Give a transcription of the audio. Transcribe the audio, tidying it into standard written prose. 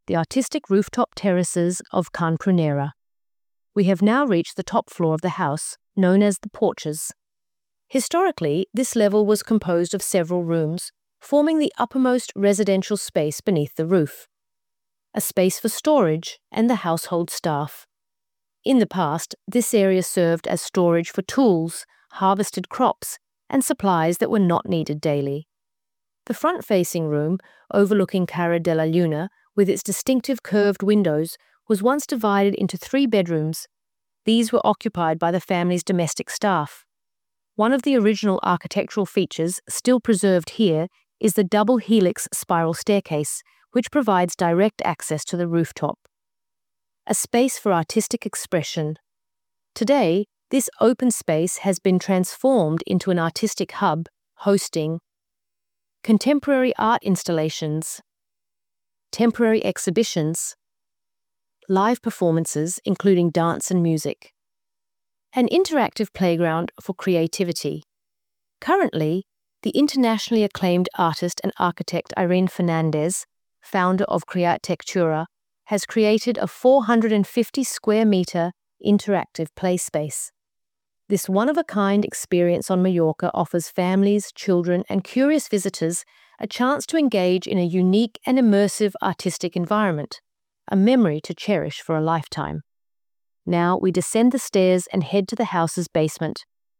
the artistic rooftop terraces of Can Prunera. We have now reached the top floor of the house, known as the porches. Historically, this level was composed of several rooms, forming the uppermost residential space beneath the roof, a space for storage and the household staff. In the past, this area served as storage for tools, harvested crops, and supplies that were not needed daily. The front-facing room, overlooking Cara della Luna, with its distinctive curved windows, was once divided into 3 bedrooms. These were occupied by the family's domestic staff. One of the original architectural features still preserved here is the double helix spiral staircase, which provides direct access to the rooftop. A space for artistic expression. Today, this open space has been transformed into an artistic hub, hosting contemporary art installations, temporary exhibitions, live performances including dance and music, an interactive playground for creativity. Currently, the internationally acclaimed artist and architect Irene Fernandez, founder of Createctura, has created a 450 square meter interactive play space. This one-of-a-kind experience on Mallorca offers families, children, and curious visitors a chance to engage in a unique and immersive artistic environment, a memory to cherish for a lifetime. Now we descend the stairs and head to the house's basement,